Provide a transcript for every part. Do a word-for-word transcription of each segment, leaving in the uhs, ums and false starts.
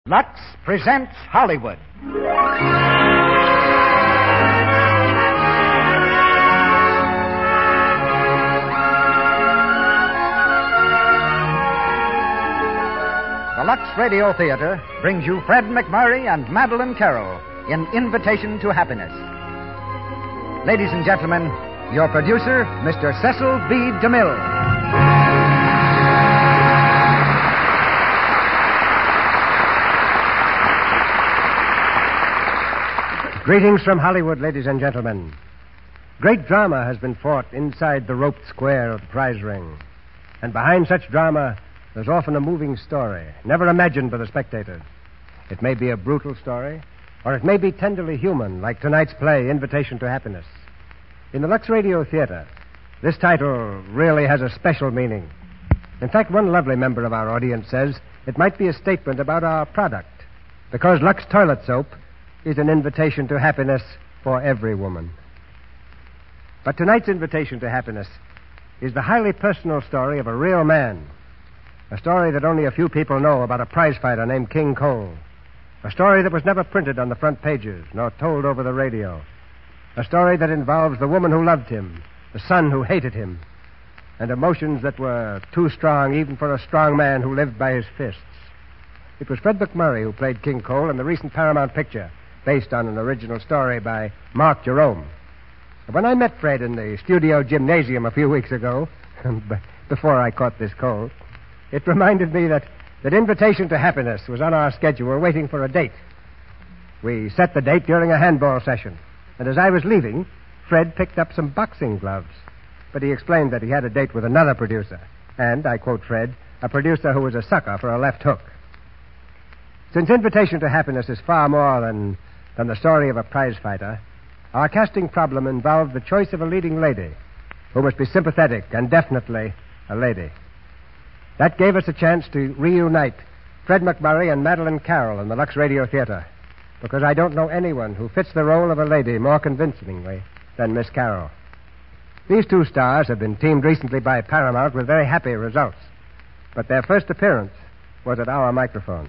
Lux presents Hollywood. The Lux Radio Theater brings you Fred MacMurray and Madeleine Carroll in Invitation to Happiness. Ladies and gentlemen, your producer, Mister Cecil B. DeMille. Greetings from Hollywood, ladies and gentlemen. Great drama has been fought inside the roped square of the prize ring. And behind such drama, there's often a moving story, never imagined by the spectator. It may be a brutal story, or it may be tenderly human, like tonight's play, Invitation to Happiness. In the Lux Radio Theater, this title really has a special meaning. In fact, one lovely member of our audience says it might be a statement about our product, because Lux Toilet Soap is an invitation to happiness for every woman. But tonight's invitation to happiness is the highly personal story of a real man. A story that only a few people know about a prize fighter named King Cole. A story that was never printed on the front pages, nor told over the radio. A story that involves the woman who loved him, the son who hated him, and emotions that were too strong even for a strong man who lived by his fists. It was Fred MacMurray who played King Cole in the recent Paramount picture, based on an original story by Mark Jerome. When I met Fred in the studio gymnasium a few weeks ago, before I caught this cold, it reminded me that, that Invitation to Happiness was on our schedule waiting for a date. We set the date during a handball session, and as I was leaving, Fred picked up some boxing gloves. But he explained that he had a date with another producer, and, I quote Fred, a producer who was a sucker for a left hook. Since Invitation to Happiness is far more than, than the story of a prize fighter, our casting problem involved the choice of a leading lady who must be sympathetic and definitely a lady. That gave us a chance to reunite Fred MacMurray and Madeleine Carroll in the Lux Radio Theater, because I don't know anyone who fits the role of a lady more convincingly than Miss Carroll. These two stars have been teamed recently by Paramount with very happy results, but their first appearance was at our microphone.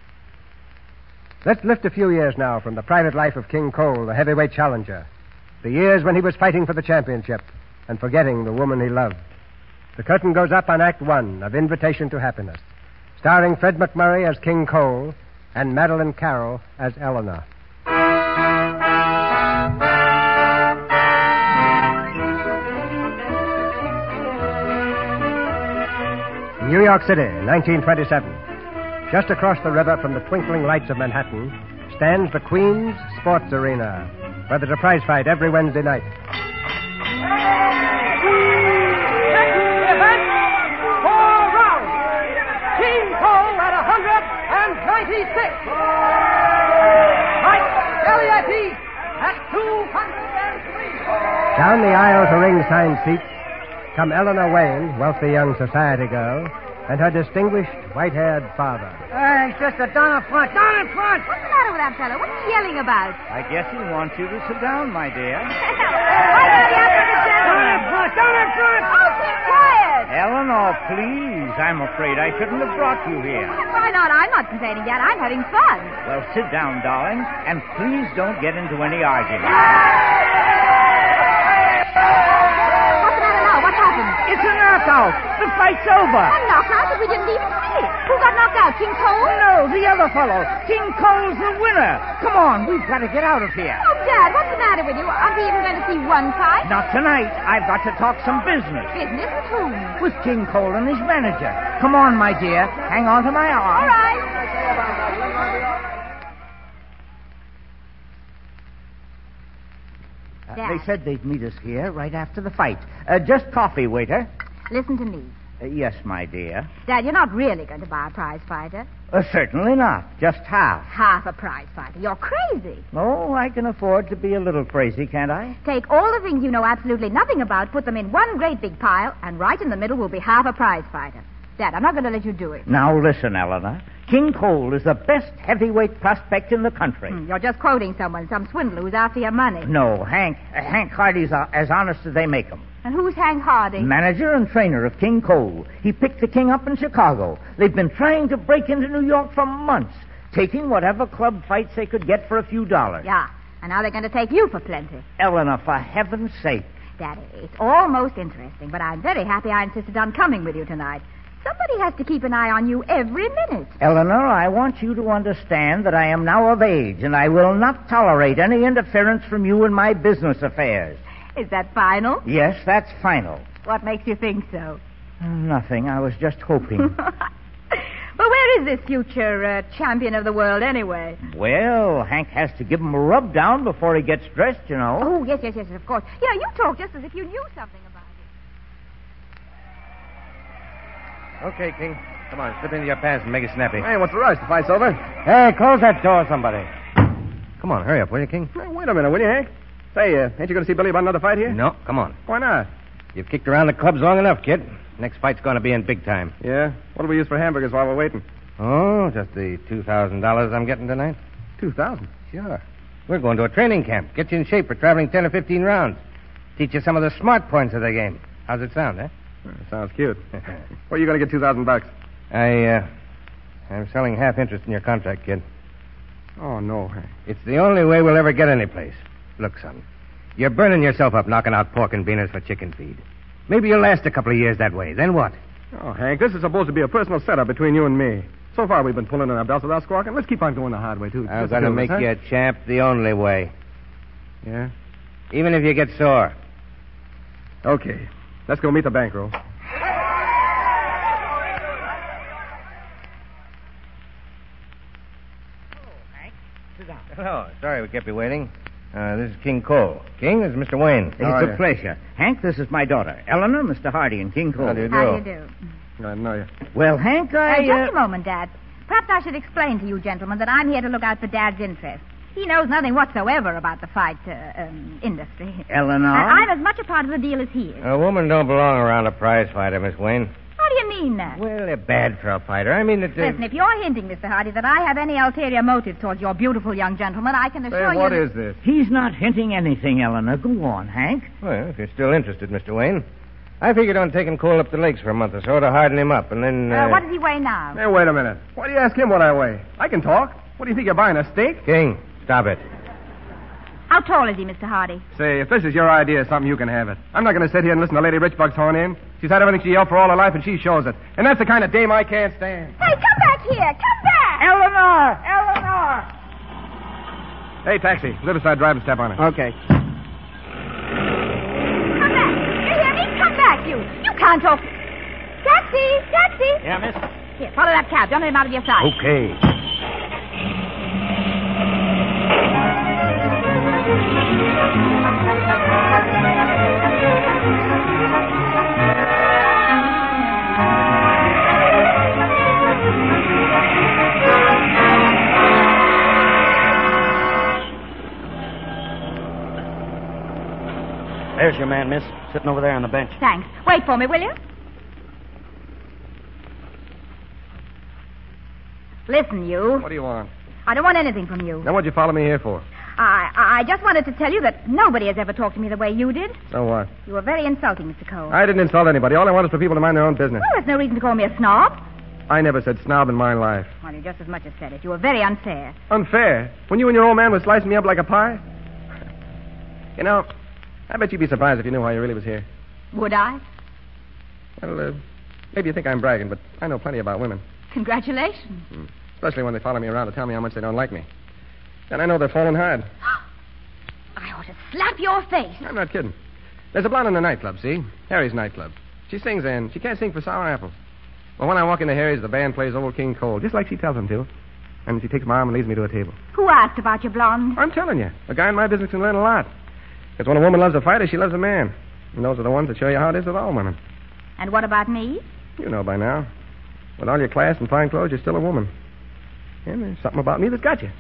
Let's lift a few years now from the private life of King Cole, the heavyweight challenger. The years when he was fighting for the championship and forgetting the woman he loved. The curtain goes up on Act One of Invitation to Happiness, starring Fred MacMurray as King Cole and Madeleine Carroll as Eleanor. New York City, nineteen twenty-seven. Just across the river from the twinkling lights of Manhattan stands the Queen's Sports Arena, where there's a prize fight every Wednesday night. Four rounds. King Cole at one hundred ninety-six. Mike Eliatte at two hundred three. Down the aisle to ringside seats come Eleanor Wayne, wealthy young society girl, and her distinguished white-haired father. Hey, sister, down in front, down in front! What's the matter with that fellow? What's he yelling about? I guess he wants you to sit down, my dear. Why don't you ask for the Down in gentleman? front, down in front! Oh, keep quiet! Eleanor, please. I'm afraid I shouldn't have brought you here. Why not? I'm not complaining yet. I'm having fun. Well, sit down, darling, and please don't get into any argument. What's the matter now? What happened? It's a knockout. The fight's over. A knockout, but we didn't even see it. Who got knocked out? King Cole? No, the other fellow. King Cole's the winner. Come on, we've got to get out of here. Oh, Dad, what's the matter with you? Aren't we even going to see one fight? Not tonight. I've got to talk some business. Business with whom? With King Cole and his manager. Come on, my dear. Hang on to my arm. All right. Uh, Dad. they said they'd meet us here right after the fight. Uh, just coffee, waiter. Listen to me. Uh, yes, my dear. Dad, you're not really going to buy a prize fighter. Uh, certainly not. Just half. Half a prize fighter. You're crazy. Oh, I can afford to be a little crazy, can't I? Take all the things you know absolutely nothing about, put them in one great big pile, and right in the middle will be half a prize fighter. Dad, I'm not going to let you do it. Now listen, Eleanor. King Cole is the best heavyweight prospect in the country. Hmm, you're just quoting someone, some swindler who's after your money. No, Hank. Uh, Hank Hardy's uh, as honest as they make 'em. And who's Hank Hardy? Manager and trainer of King Cole. He picked the king up in Chicago. They've been trying to break into New York for months. taking whatever club fights they could get for a few dollars. Yeah, and now they're going to take you for plenty. Eleanor, for heaven's sake. Daddy, it's almost interesting, but I'm very happy I insisted on coming with you tonight. Somebody has to keep an eye on you every minute. Eleanor, I want you to understand that I am now of age, and I will not tolerate any interference from you in my business affairs. Is that final? Yes, that's final. What makes you think so? Nothing. I was just hoping. But where is this future uh, champion of the world, anyway? Well, Hank has to give him a rub down before he gets dressed, you know. Oh, yes, yes, yes, of course. You know, you talk just as if you knew something about it. Okay, King. Come on, slip into your pants and make it snappy. Hey, what's the rush? The fight's over? Hey, close that door, somebody. Come on, hurry up, will you, King? Hey, wait a minute, will you, Hank? Say, uh, ain't you going to see Billy about another fight here? No, come on. Why not? You've kicked around the clubs long enough, kid. Next fight's going to be in big time. Yeah? What'll we use for hamburgers while we're waiting? Oh, just the two thousand dollars I'm getting tonight? Two thousand? Sure. We're going to a training camp. Get you in shape for traveling ten or fifteen rounds. Teach you some of the smart points of the game. How's it sound, eh? Well, sounds cute. Where are you going to get two thousand bucks? I, uh, I'm selling half interest in your contract, kid. Oh, no, Hank. It's the only way we'll ever get any place. Look, son, you're burning yourself up knocking out pork and beaners for chicken feed. Maybe you'll last a couple of years that way. Then what? Oh, Hank, this is supposed to be a personal setup between you and me. So far, we've been pulling in our belts without squawking. Let's keep on going the hard way, too. I'm Just going to the two make of us, you a champ the only way. huh? Yeah? Even if you get sore. Okay. Let's go meet the bankroll. Hello. Sorry we kept you waiting. Uh, this is King Cole. King, this is Mister Wayne. It's How are a you? pleasure. Hank, this is my daughter. Eleanor, Mister Hardy, and King Cole. How do you do? How do you do? I know you. Well, Hank, Uh, I... just a moment, Dad. Perhaps I should explain to you gentlemen that I'm here to look out for Dad's interests. He knows nothing whatsoever about the fight uh, um, industry. Eleanor? I- I'm as much a part of the deal as he is. A woman don't belong around a prize fighter, Miss Wayne. How do you mean that? Well, they're bad for a fighter. I mean that they... Listen, if you're hinting, Mister Hardy, that I have any ulterior motive towards your beautiful young gentleman, I can assure Say, you... what that- is this? He's not hinting anything, Eleanor. Go on, Hank. Well, if you're still interested, Mister Wayne. I figured on taking Cole up the lakes for a month or so to harden him up, and then... Uh... Uh, what does he weigh now? Hey, wait a minute. Why do you ask him what I weigh? I can talk. What do you think you're buying, a steak? King, stop it. How tall is he, Mister Hardy? Say, if this is your idea of something, you can have it. I'm not going to sit here and listen to Lady Richbuck's horn in. She's had everything she yelled for all her life, and she shows it. And that's the kind of dame I can't stand. Hey, come back here! Come back! Eleanor! Eleanor! Hey, taxi. Live aside, drive and step on it. Okay. Come back! You hear me? Come back, you! You can't talk... Taxi! Taxi! Yeah, miss? Here, follow that cab. Don't let him out of your sight. Okay. There's your man, miss. Sitting over there on the bench. Thanks. Wait for me, will you? Listen, you. What do you want? I don't want anything from you. Now, what'd you follow me here for? I, I just wanted to tell you that nobody has ever talked to me the way you did. So what? You were very insulting, Mister Cole. I didn't insult anybody. All I want is for people to mind their own business. Well, there's no reason to call me a snob. I never said snob in my life. Well, you just as much as said it. You were very unfair. Unfair? When you and your old man were slicing me up like a pie? You know, I bet you'd be surprised if you knew why you really was here. Would I? Well, uh, maybe you think I'm bragging, but I know plenty about women. Congratulations. Mm. Especially when they follow me around to tell me how much they don't like me. And I know they're falling hard. I ought to slap your face. I'm not kidding. There's a blonde in the nightclub, see? Harry's nightclub. She sings and she can't sing for sour apples. Well, when I walk into Harry's, the band plays Old King Cole, just like she tells them to. And she takes my arm and leads me to a table. Who asked about your blonde? I'm telling you, a guy in my business can learn a lot. Because when a woman loves a fighter, she loves a man. And those are the ones that show you how it is with all women. And what about me? You know by now. With all your class and fine clothes, you're still a woman. And there's something about me that's got you.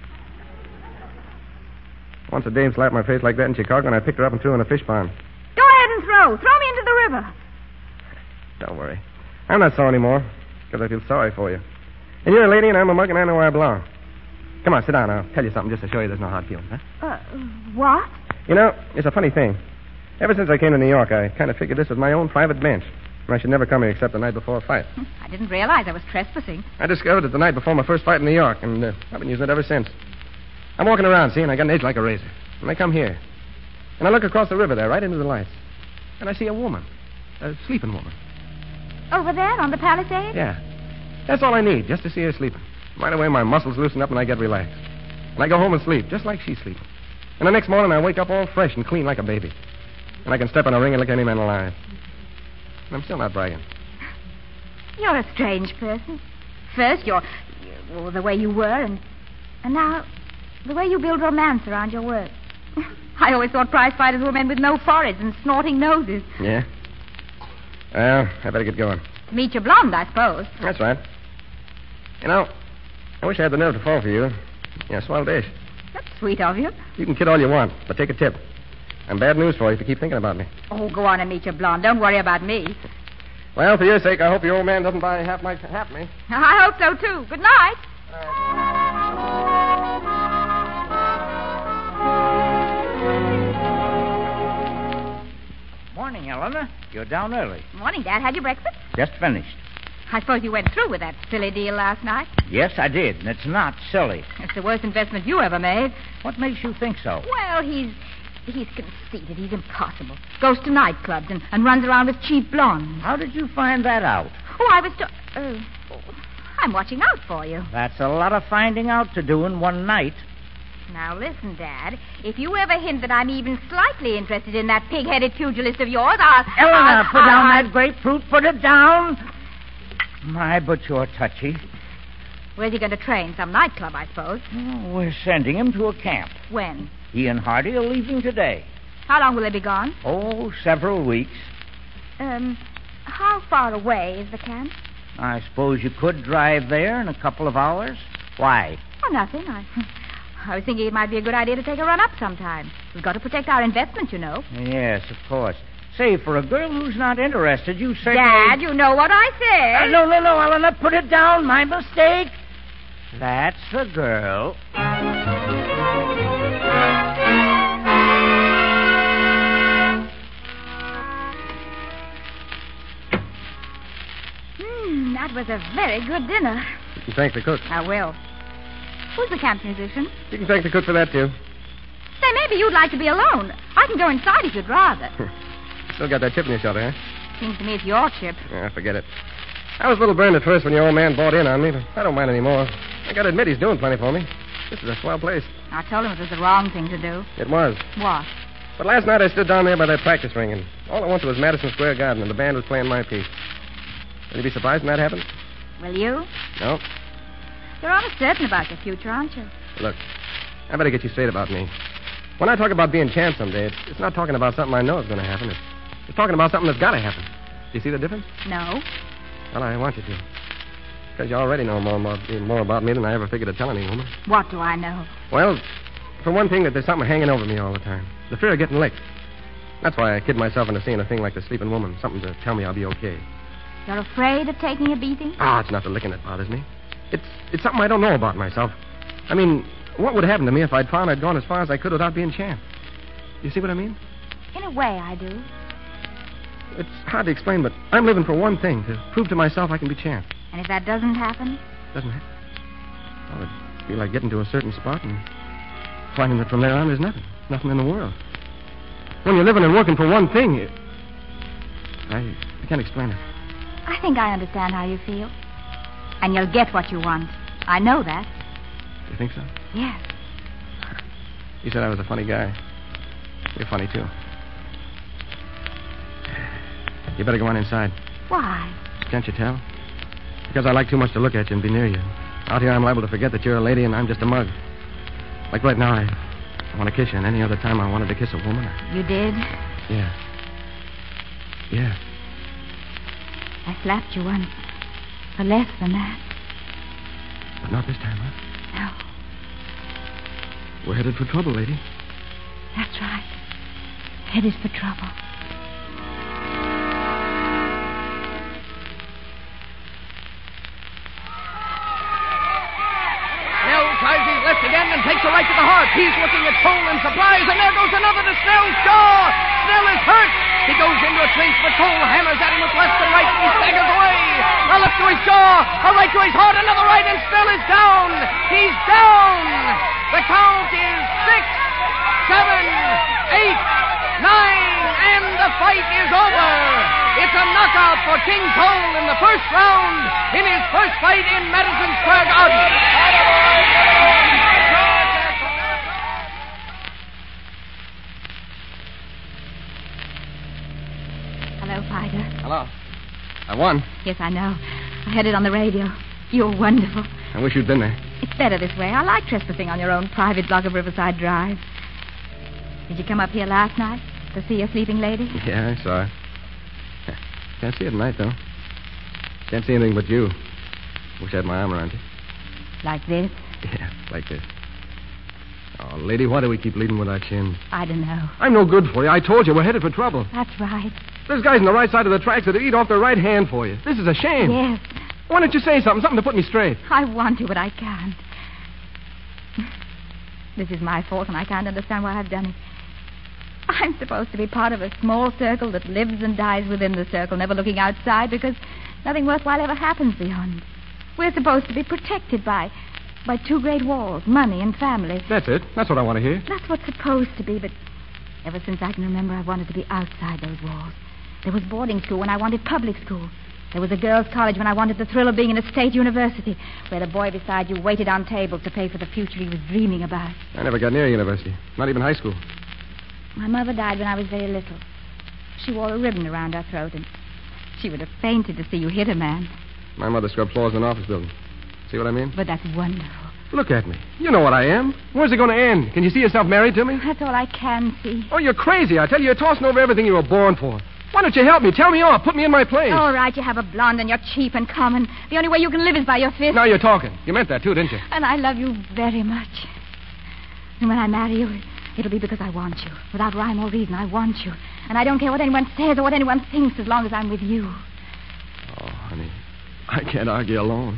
Once a dame slapped my face like that in Chicago, and I picked her up and threw her in a fish pond. Go ahead and throw. Throw me into the river. Don't worry. I'm not sore anymore, because I feel sorry for you. And you're a lady, and I'm a mug, and I know where I belong. Come on, sit down. I'll tell you something just to show you there's no hard feelings, huh? Uh, what? You know, it's a funny thing. Ever since I came to New York, I kind of figured this was my own private bench. I should never come here except the night before a fight. I didn't realize I was trespassing. I discovered it the night before my first fight in New York, and uh, I've been using it ever since. I'm walking around, see, and I got an edge like a razor. And I come here. And I look across the river there, right into the lights. And I see a woman. A sleeping woman. Over there on the palisade? Yeah. That's all I need, just to see her sleeping. Right away, my muscles loosen up and I get relaxed. And I go home and sleep, just like she's sleeping. And the next morning, I wake up all fresh and clean like a baby. And I can step in a ring and look any man alive. And I'm still not bragging. You're a strange person. First, you're, you're the way you were, and, and now, the way you build romance around your work. I always thought prize fighters were men with no foreheads and snorting noses. Yeah? Well, I better get going. Meet your blonde, I suppose. That's right. You know, I wish I had the nerve to fall for you. You're a swell dish. That's sweet of you. You can kid all you want, but take a tip. I'm bad news for you if you keep thinking about me. Oh, go on and meet your blonde. Don't worry about me. Well, for your sake, I hope your old man doesn't buy half my half me. I hope so, too. Good night. Morning, Eleanor. You're down early. Morning, Dad. Had your breakfast? Just finished. I suppose you went through with that silly deal last night. Yes, I did, and it's not silly. It's the worst investment you ever made. What makes you think so? Well, he's he's conceited. He's impossible. Goes to nightclubs and, and runs around with cheap blondes. How did you find that out? Oh, I was... To- uh, I'm watching out for you. That's a lot of finding out to do in one night. Now, listen, Dad. If you ever hint that I'm even slightly interested in that pig-headed pugilist of yours, I'll... Eleanor, I'll, put I'll, down I'll... that grapefruit. Put it down. My, but you're touchy. Where's he going to train? Some nightclub, I suppose. Oh, we're sending him to a camp. When? He and Hardy are leaving today. How long will they be gone? Oh, several weeks. Um, how far away is the camp? I suppose you could drive there in a couple of hours. Why? Oh, nothing. I, I was thinking it might be a good idea to take a run up sometime. We've got to protect our investment, you know. Yes, of course. Say, for a girl who's not interested, you certainly... Dad, you know what I said. Uh, no, no, no, Eleanor, put it down. My mistake. That's the girl. Hmm, that was a very good dinner. You can thank the cook. I will. Who's the camp musician? You can thank the cook for that, too. Say, maybe you'd like to be alone. I can go inside if you'd rather. Still got that chip in your shoulder, huh? Seems to me it's your chip. Yeah, forget it. I was a little burned at first when your old man bought in on me, but I don't mind anymore. I gotta admit he's doing plenty for me. This is a swell place. I told him it was the wrong thing to do. It was. What? But last night I stood down there by that practice ring, and all I wanted was Madison Square Garden, and the band was playing my piece. Will you be surprised when that happened? Will you? No. You're almost certain about your future, aren't you? Look, I better get you straight about me. When I talk about being champ someday, it's, it's not talking about something I know is going to happen. It's, it's talking about something that's got to happen. Do you see the difference? No. Well, I want you to. Because you already know more, more, more about me than I ever figured to tell any woman. What do I know? Well, for one thing, that there's something hanging over me all the time. The fear of getting licked. That's why I kid myself into seeing a thing like the sleeping woman. Something to tell me I'll be okay. You're afraid of taking a beating? Ah, it's not the licking that bothers me. It's it's something I don't know about myself. I mean, what would happen to me if I'd found I'd gone as far as I could without being champ? You see what I mean? In a way, I do. It's hard to explain, but I'm living for one thing, to prove to myself I can be champ. And if that doesn't happen? Doesn't it? Well, it'd be like getting to a certain spot and finding that from there on there's nothing. Nothing in the world. When you're living and working for one thing, you... I, I can't explain it. I think I understand how you feel. And you'll get what you want. I know that. You think so? Yes. You said I was a funny guy. You're funny, too. You better go on inside. Why? Can't you tell? Because I like too much to look at you and be near you. Out here, I'm liable to forget that you're a lady and I'm just a mug. Like right now, I, I want to kiss you, and any other time I wanted to kiss a woman. I... You did? Yeah. Yeah. I slapped you once. For less than that. But not this time, huh? No. We're headed for trouble, lady. That's right. Headed for trouble. Snell tries his left again and takes a right to the heart. He's looking at Cole in surprise, and there goes another to Snell's jaw. Snell is hurt. He goes into a clinch, but Cole hammers at him with left and right, and he staggers away. A left to his jaw, a right to his heart, another right, and still is down. He's down. The count is six, seven, eight, nine, and the fight is over. It's a knockout for King Cole in the first round in his first fight in Madison Square Garden. Hello, Fighter. Hello. I won. Yes, I know. I heard it on the radio. You're wonderful. I wish you'd been there. It's better this way. I like trespassing on your own private block of Riverside Drive. Did you come up here last night to see your sleeping lady? Yeah, I saw her. Can't see it tonight, though. Can't see anything but you. Wish I had my arm around you. Like this? Yeah, like this. Oh, lady, why do we keep leading with our chin? I don't know. I'm no good for you. I told you we're headed for trouble. That's right. There's guys on the right side of the tracks that'll eat off their right hand for you. This is a shame. Yes. Why don't you say something, something to put me straight? I want to, but I can't. This is my fault, and I can't understand why I've done it. I'm supposed to be part of a small circle that lives and dies within the circle, never looking outside, because nothing worthwhile ever happens beyond. We're supposed to be protected by by two great walls, money and family. That's it. That's what I want to hear. That's what's supposed to be, but ever since I can remember, I've wanted to be outside those walls. There was boarding school when I wanted public school. There was a girls' college when I wanted the thrill of being in a state university, where the boy beside you waited on tables to pay for the future he was dreaming about. I never got near university. Not even high school. My mother died when I was very little. She wore a ribbon around her throat, and she would have fainted to see you hit a man. My mother scrubbed floors in an office building. See what I mean? But that's wonderful. Look at me. You know what I am. Where's it going to end? Can you see yourself married to me? That's all I can see. Oh, you're crazy. I tell you, you're tossing over everything you were born for. Why don't you help me? Tell me off. Put me in my place. All right, you have a blonde and you're cheap and common. The only way you can live is by your fist. Now you're talking. You meant that, too, didn't you? And I love you very much. And when I marry you, it'll be because I want you. Without rhyme or reason, I want you. And I don't care what anyone says or what anyone thinks as long as I'm with you. Oh, honey, I can't argue alone.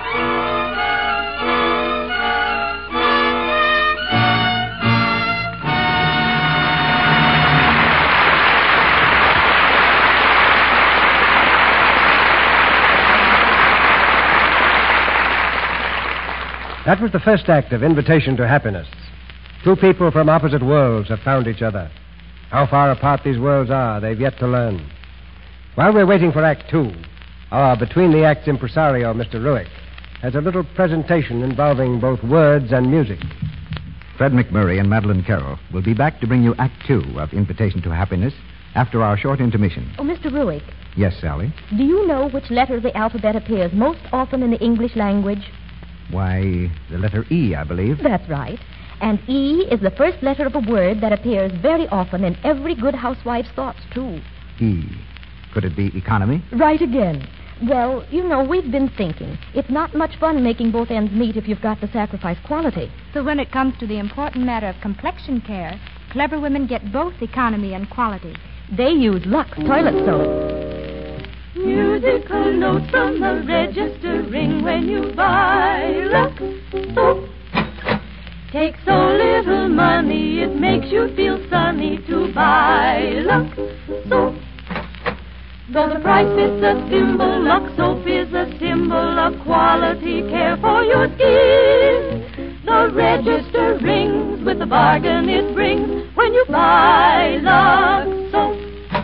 That was the first act of Invitation to Happiness. Two people from opposite worlds have found each other. How far apart these worlds are, they've yet to learn. While we're waiting for Act Two, our between-the-acts impresario, Mister Ruick, has a little presentation involving both words and music. Fred McMurray and Madeline Carroll will be back to bring you Act Two of Invitation to Happiness after our short intermission. Oh, Mister Ruick. Yes, Sally? Do you know which letter of the alphabet appears most often in the English language? Why, the letter E, I believe. That's right. And E is the first letter of a word that appears very often in every good housewife's thoughts, too. E. Could it be economy? Right again. Well, you know, we've been thinking. It's not much fun making both ends meet if you've got to sacrifice quality. So when it comes to the important matter of complexion care, clever women get both economy and quality. They use Lux toilet soap. Musical notes from the register ring when you buy Lux soap. Take so little money, it makes you feel sunny to buy Lux soap. Though the price is a thimble, Lux soap is a symbol of quality care for your skin. The register rings with the bargain it brings when you buy Lux soap.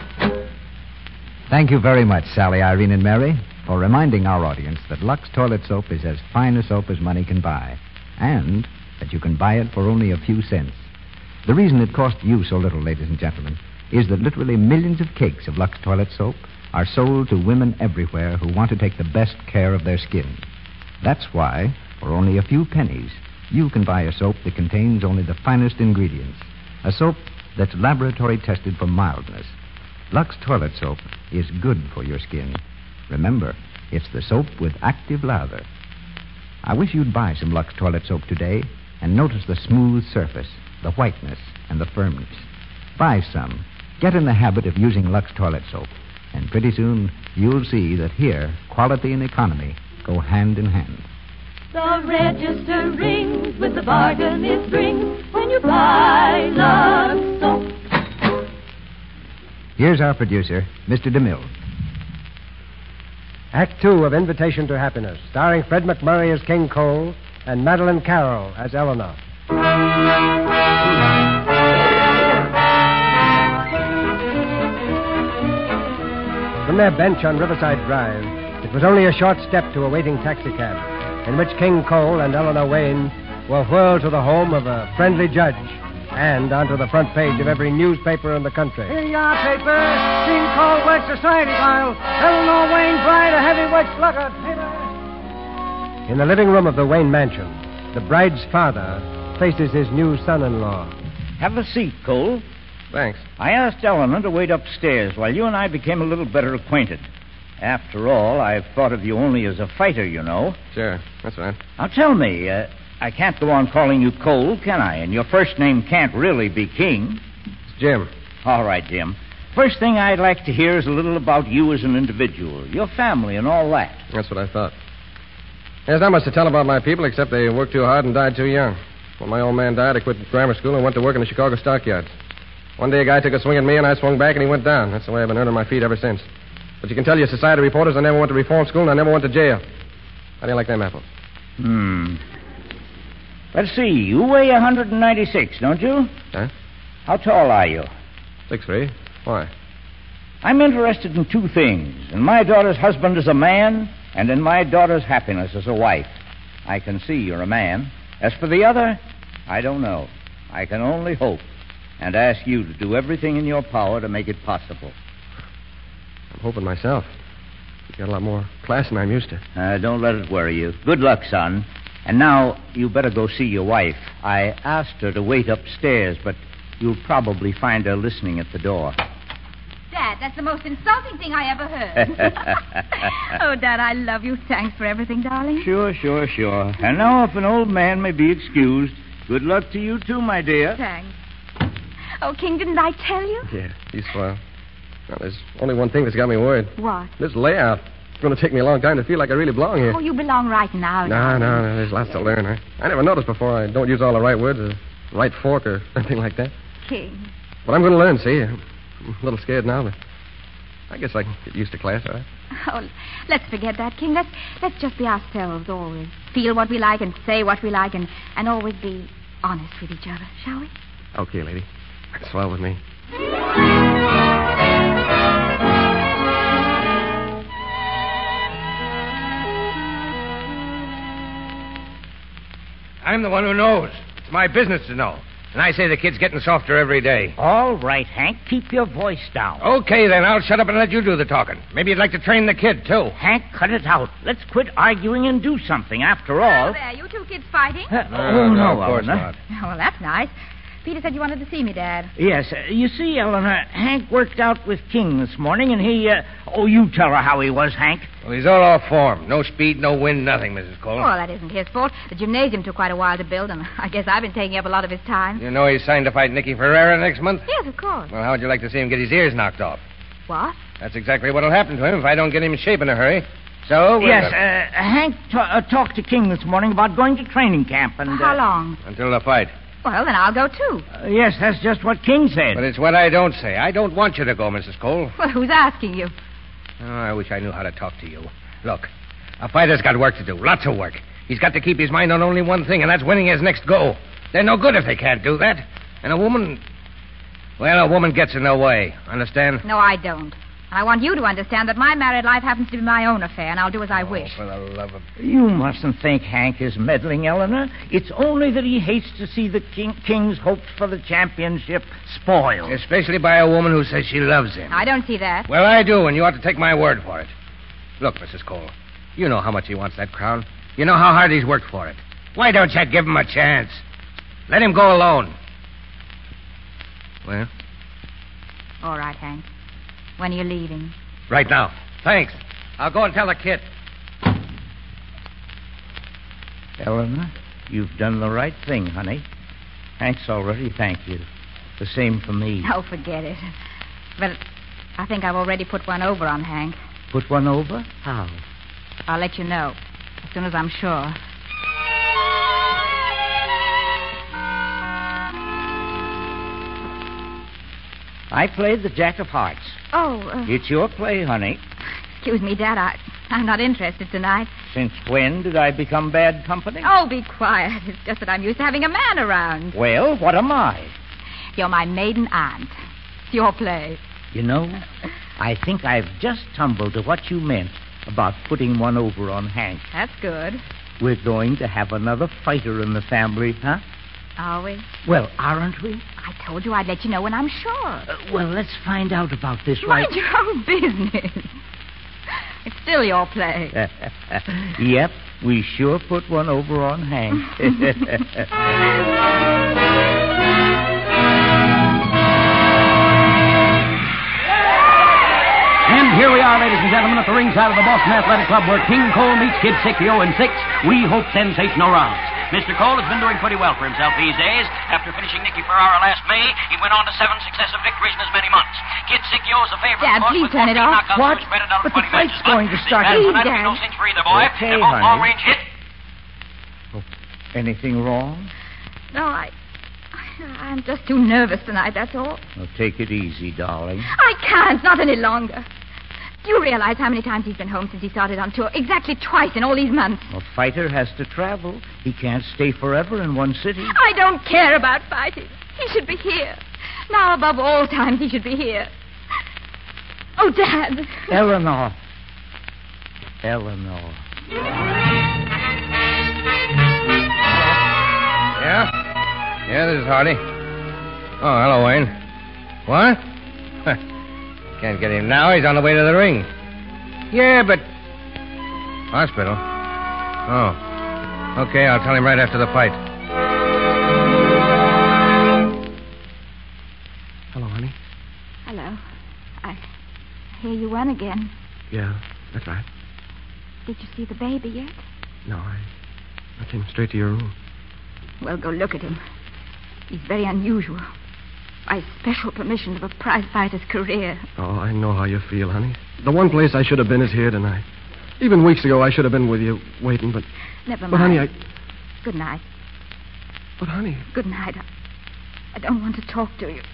Thank you very much, Sally, Irene, and Mary, for reminding our audience that Lux toilet soap is as fine a soap as money can buy, and that you can buy it for only a few cents. The reason it costs you so little, ladies and gentlemen, is that literally millions of cakes of Lux toilet soap are sold to women everywhere who want to take the best care of their skin. That's why, for only a few pennies, you can buy a soap that contains only the finest ingredients, a soap that's laboratory tested for mildness. Lux toilet soap is good for your skin. Remember, it's the soap with active lather. I wish you'd buy some Lux toilet soap today and notice the smooth surface, the whiteness, and the firmness. Buy some. Get in the habit of using Lux toilet soap. And pretty soon, you'll see that here, quality and economy go hand in hand. The register rings with the bargain it brings when you buy Lux soap. Here's our producer, Mister DeMille. Act two of Invitation to Happiness, starring Fred McMurray as King Cole and Madeline Carroll as Eleanor. From their bench on Riverside Drive, it was only a short step to a waiting taxicab, in which King Cole and Eleanor Wayne were whirled to the home of a friendly judge and onto the front page of every newspaper in the country. Here you are, paper. King Cole Wed Society file. Eleanor Wayne bride a heavyweight slugger. In the living room of the Wayne mansion, the bride's father faces his new son-in-law. Have a seat, Cole. Thanks. I asked Eleanor to wait upstairs while you and I became a little better acquainted. After all, I've thought of you only as a fighter, you know. Sure, that's right. Now, tell me, uh, I can't go on calling you Cole, can I? And your first name can't really be King. It's Jim. All right, Jim. First thing I'd like to hear is a little about you as an individual, your family and all that. That's what I thought. There's not much to tell about my people, except they worked too hard and died too young. When my old man died, I quit grammar school and went to work in the Chicago stockyards. One day a guy took a swing at me, and I swung back, and he went down. That's the way I've been earning my feet ever since. But you can tell your society reporters I never went to reform school, and I never went to jail. How do you like them apples? Hmm. Let's see. You weigh one hundred ninety-six, don't you? Huh? How tall are you? Six three. Why? I'm interested in two things. In my daughter's husband as a man, and in my daughter's happiness as a wife. I can see you're a man. As for the other, I don't know. I can only hope and ask you to do everything in your power to make it possible. I'm hoping myself. You got a lot more class than I'm used to. Uh, don't let it worry you. Good luck, son. And now, you better go see your wife. I asked her to wait upstairs, but you'll probably find her listening at the door. Dad, that's the most insulting thing I ever heard. Oh, Dad, I love you. Thanks for everything, darling. Sure, sure, sure. And now, if an old man may be excused, good luck to you, too, my dear. Thanks. Oh, King, didn't I tell you? Yeah, he's swell. Well, there's only one thing that's got me worried. What? This layout. It's going to take me a long time to feel like I really belong here. Oh, you belong right now. No, no, no. There's lots to learn. I, I never noticed before. I don't use all the right words, the right fork or anything like that. King. But I'm going to learn, see. I'm a little scared now, but I guess I can get used to class, all right? Oh, let's forget that, King. Let's let's just be ourselves always. Feel what we like and say what we like and, and always be honest with each other, shall we? Okay, lady. That's swell with me. I'm the one who knows. It's my business to know. And I say the kid's getting softer every day. All right, Hank. Keep your voice down. Okay, then. I'll shut up and let you do the talking. Maybe you'd like to train the kid, too. Hank, cut it out. Let's quit arguing and do something. After all... Oh, there. You two kids fighting? Uh, no, oh, no, no, of course Eleanor. not. Oh, well, that's nice. Peter said you wanted to see me, Dad. Yes. Uh, you see, Eleanor, Hank worked out with King this morning, and he... Uh... Oh, you tell her how he was, Hank. Well, he's all off form. No speed, no wind, nothing, Missus Cole. Oh, that isn't his fault. The gymnasium took quite a while to build, and I guess I've been taking up a lot of his time. You know he's signed to fight Nicky Ferreira next month? Yes, of course. Well, how would you like to see him get his ears knocked off? What? That's exactly what'll happen to him if I don't get him in shape in a hurry. So... Yes, uh, Hank ta- uh, talked to King this morning about going to training camp, and... How uh, long? Until the fight. Well, then I'll go, too. Uh, yes, that's just what King said. But it's what I don't say. I don't want you to go, Missus Cole. Well, who's asking you? Oh, I wish I knew how to talk to you. Look, a fighter's got work to do, lots of work. He's got to keep his mind on only one thing, and that's winning his next go. They're no good if they can't do that. And a woman... Well, a woman gets in their way. Understand? No, I don't. I want you to understand that my married life happens to be my own affair, and I'll do as I oh, wish. For the love of... You mustn't think Hank is meddling, Eleanor. It's only that he hates to see the king, King's hopes for the championship spoiled. Especially by a woman who says she loves him. I don't see that. Well, I do, and you ought to take my word for it. Look, Missus Cole, you know how much he wants that crown. You know how hard he's worked for it. Why don't you give him a chance? Let him go alone. Well? All right, Hank. When are you leaving? Right now. Thanks. I'll go and tell the kid. Eleanor, you've done the right thing, honey. Hank's already thanked you. The same for me. Oh, forget it. But I think I've already put one over on Hank. Put one over? How? I'll let you know as soon as I'm sure. I played the Jack of Hearts. Oh, uh, It's your play, honey. excuse me, Dad. I, I'm not interested tonight. Since when did I become bad company? Oh, be quiet. It's just that I'm used to having a man around. Well, what am I? You're my maiden aunt. It's your play. You know, I think I've just tumbled to what you meant about putting one over on Hank. That's good. We're going to have another fighter in the family, huh? Are we? Well, aren't we? I told you I'd let you know when I'm sure. Uh, well, let's find out about this Mind right... your own business. It's still your play. Yep, we sure put one over on Hank. And here we are, ladies and gentlemen, at the ringside of the Boston Athletic Club where King Cole meets Kid Sicchio in six We Hope sensational rounds. Mister Cole has been doing pretty well for himself these days. After finishing Nicky Ferrara last May, he went on to seven successive victories in as many months. Kid Sicchio is a favorite. Dad, please turn it off. What? But the fight's going to start. Please, Dad. No cinch for either boy. Okay, They're both honey. long-range hit. Oh, anything wrong? No, I... I'm just too nervous tonight, that's all. Well, take it easy, darling. I can't, not any longer. Do you realize how many times he's been home since he started on tour? Exactly twice in all these months. A fighter has to travel. He can't stay forever in one city. I don't care about fighting. He should be here. Now, above all times, he should be here. Oh, Dad. Eleanor. Eleanor. Yeah? Yeah, this is Hardy. Oh, hello, Wayne. What? Can't get him now. He's on the way to the ring. Yeah, but... Hospital? Oh. Okay, I'll tell him right after the fight. Hello, honey. Hello. I hear you won again. Yeah, that's right. Did you see the baby yet? No, I, I came straight to your room. Well, go look at him. He's very unusual. By special permission of a prize fighter's career. Oh, I know how you feel, honey. The one place I should have been is here tonight. Even weeks ago, I should have been with you, waiting, but... Never mind. But, honey, I... Good night. But, honey... Good night. I, I don't want to talk to you.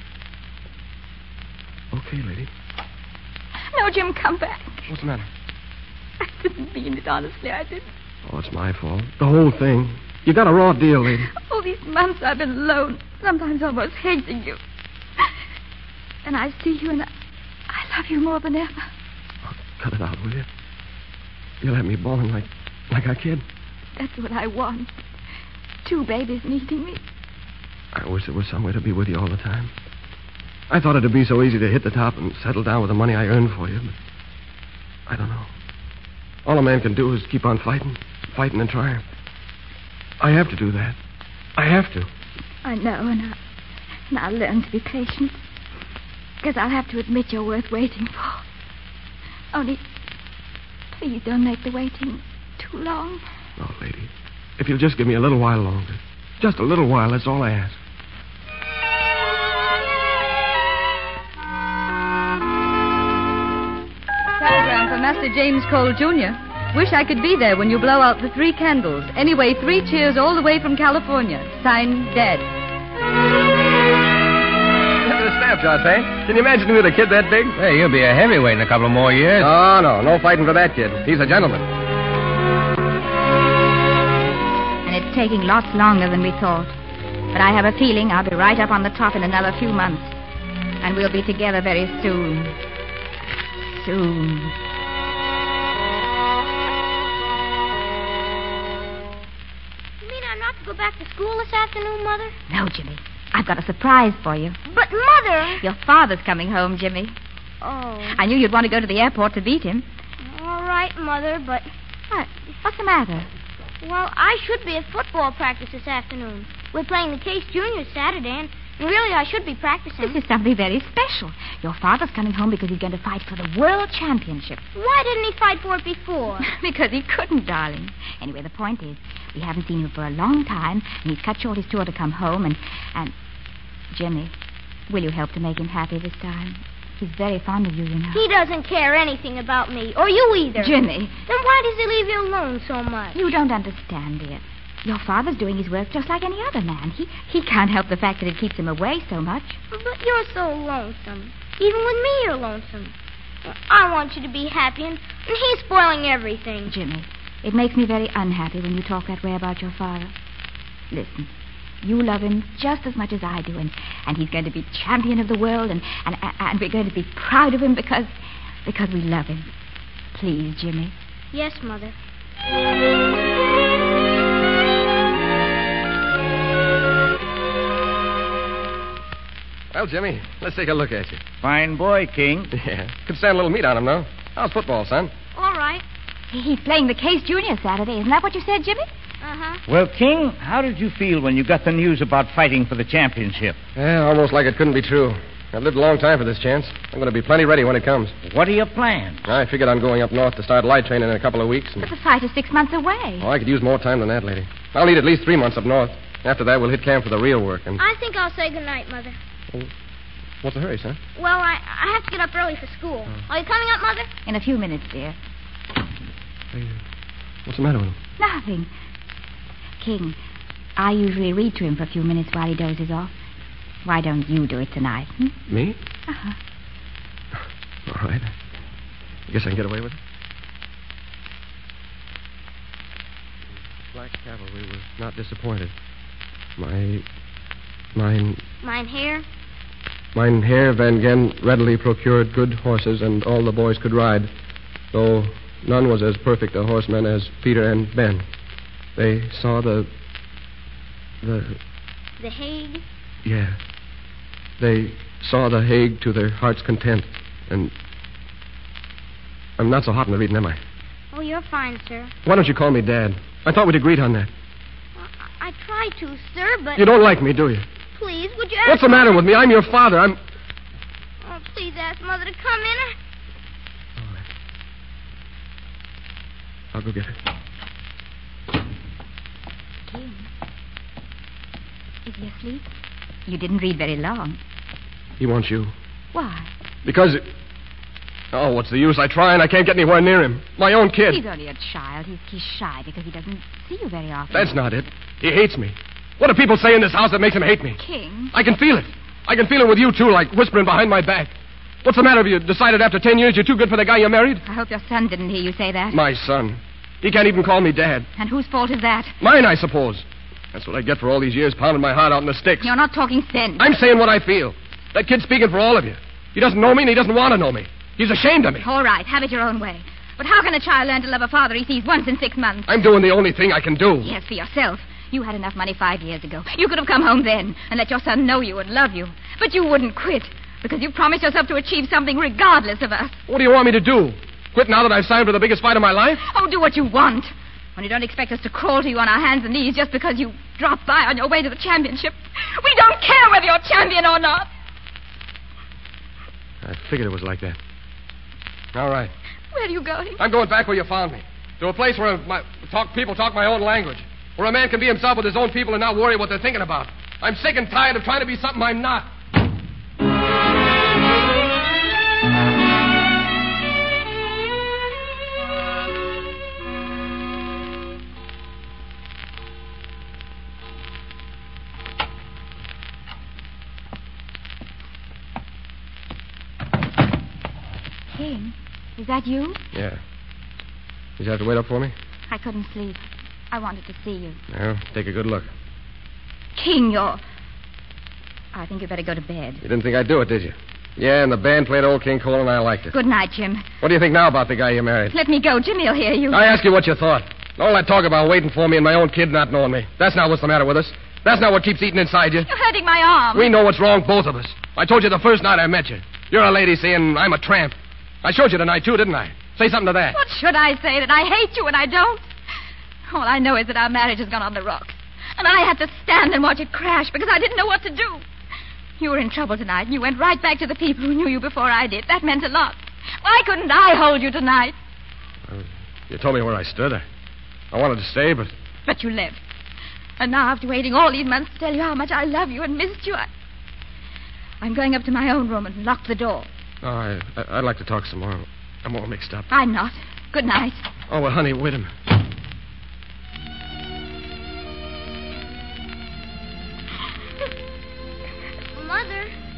Okay, lady. No, Jim, come back. What's the matter? I didn't mean it, honestly, I didn't. Oh, it's my fault. The whole thing. You got a raw deal, lady. All these months I've been alone, sometimes almost hating you. And I see you, and I, I love you more than ever. Oh, cut it out, will you? You'll have me bawling like, like a kid. That's what I want. Two babies needing me. I wish there was some way to be with you all the time. I thought it'd be so easy to hit the top and settle down with the money I earned for you, but I don't know. All a man can do is keep on fighting, fighting and trying. I have to do that. I have to. I know, and, I, and I'll learn to be patient. Because I'll have to admit you're worth waiting for. Only, please don't make the waiting too long. No, lady. If you'll just give me a little while longer. Just a little while, that's all I ask. Telegram for Master James Cole, Junior Wish I could be there when you blow out the three candles. Anyway, three cheers all the way from California. Signed, Dad. Look at the snapshots, eh? Can you imagine me with a kid that big? Hey, you'll be a heavyweight in a couple more years. Oh, no. No fighting for that kid. He's a gentleman. And it's taking lots longer than we thought. But I have a feeling I'll be right up on the top in another few months. And we'll be together very soon. Soon. Go back to school this afternoon, Mother? No, Jimmy. I've got a surprise for you. But, Mother... Your father's coming home, Jimmy. Oh. I knew you'd want to go to the airport to meet him. All right, Mother, but... What? What's the matter? Well, I should be at football practice this afternoon. We're playing the Case Juniors Saturday, and really I should be practicing. This is something very special. Your father's coming home because he's going to fight for the World Championship. Why didn't he fight for it before? Because he couldn't, darling. Anyway, the point is, we haven't seen him for a long time, and he's cut short his tour to come home, and... and... Jimmy, will you help to make him happy this time? He's very fond of you, you know. He doesn't care anything about me, or you either. Jimmy. Then why does he leave you alone so much? You don't understand, dear. Your father's doing his work just like any other man. He he can't help the fact that it keeps him away so much. But you're so lonesome. Even with me, you're lonesome. I want you to be happy, and, and he's spoiling everything. Jimmy, it makes me very unhappy when you talk that way about your father. Listen, you love him just as much as I do, and, and he's going to be champion of the world, and, and, and we're going to be proud of him because, because we love him. Please, Jimmy. Yes, Mother. Well, Jimmy, let's take a look at you. Fine boy, King. Yeah. Could stand a little meat on him, though. How's football, son? All right. He's playing the Case Junior Saturday. Isn't that what you said, Jimmy? Uh-huh. Well, King, how did you feel when you got the news about fighting for the championship? Yeah, almost like it couldn't be true. I've lived a long time for this chance. I'm going to be plenty ready when it comes. What are your plans? I figured on going up north to start light training in a couple of weeks. And... But the fight is six months away. Oh, I could use more time than that, lady. I'll need at least three months up north. After that, we'll hit camp for the real work. And... I think I'll say goodnight, Mother. Well, what's the hurry, son? Well, I, I have to get up early for school. Oh. Are you coming up, Mother? In a few minutes, dear. Hey, what's the matter with him? Nothing. King, I usually read to him for a few minutes while he dozes off. Why don't you do it tonight? Hmm? Me? Uh-huh. All right. I guess I can get away with it. Black Cavalry was not disappointed. My... Mine... Mine Herr? Mine Herr Van Gen readily procured good horses, and all the boys could ride, though none was as perfect a horseman as Peter and Ben. They saw the... The... The Hague? Yeah. They saw the Hague to their heart's content, and... I'm not so hot in the reading, am I? Oh, you're fine, sir. Why don't you call me Dad? I thought we'd agreed on that. Well, I, I tried to, sir, but... You don't like me, do you? Please, would you ask... What's the matter with me? I'm your father. I'm... Oh, please ask Mother to come in. All right. I'll go get her. King. Is he asleep? You didn't read very long. He wants you. Why? Because... Oh, what's the use? I try and I can't get anywhere near him. My own kid. He's only a child. He's, he's shy because he doesn't see you very often. That's not it. He hates me. What do people say in this house that makes him hate me? King. I can feel it. I can feel it with you, too, like whispering behind my back. What's the matter if you decided after ten years you're too good for the guy you married? I hope your son didn't hear you say that. My son. He can't even call me Dad. And whose fault is that? Mine, I suppose. That's what I get for all these years pounding my heart out in the sticks. You're not talking sense. I'm saying what I feel. That kid's speaking for all of you. He doesn't know me and he doesn't want to know me. He's ashamed of me. All right, have it your own way. But how can a child learn to love a father he sees once in six months? I'm doing the only thing I can do. Yes, for yourself. You had enough money five years ago. You could have come home then and let your son know you and love you. But you wouldn't quit because you promised yourself to achieve something regardless of us. What do you want me to do? Quit now that I've signed for the biggest fight of my life? Oh, do what you want. When you don't expect us to crawl to you on our hands and knees just because you dropped by on your way to the championship. We don't care whether you're champion or not. I figured it was like that. All right. Where are you going? I'm going back where you found me. To a place where my, talk, people talk my own language. Where a man can be himself with his own people and not worry what they're thinking about. I'm sick and tired of trying to be something I'm not. King, is that you? Yeah. Did you have to wait up for me? I couldn't sleep. I wanted to see you. Well, take a good look. King, you're... I think you better go to bed. You didn't think I'd do it, did you? Yeah, and the band played Old King Cole and I liked it. Good night, Jim. What do you think now about the guy you married? Let me go. Jimmy'll hear you. I ask you what you thought. All that talk about waiting for me and my own kid not knowing me. That's not what's the matter with us. That's not what keeps eating inside you. You're hurting my arm. We know what's wrong, both of us. I told you the first night I met you. You're a lady saying I'm a tramp. I showed you tonight, too, didn't I? Say something to that. What should I say? That I hate you and I don't? All I know is that our marriage has gone on the rocks. And I had to stand and watch it crash because I didn't know what to do. You were in trouble tonight, and you went right back to the people who knew you before I did. That meant a lot. Why couldn't I hold you tonight? Well, you told me where I stood. I, I wanted to stay, but... But you left. And now, after waiting all these months to tell you how much I love you and missed you, I... I'm going up to my own room and lock the door. Oh, I, I, I'd like to talk some more. I'm all mixed up. I'm not. Good night. Oh, well, honey, wait a minute.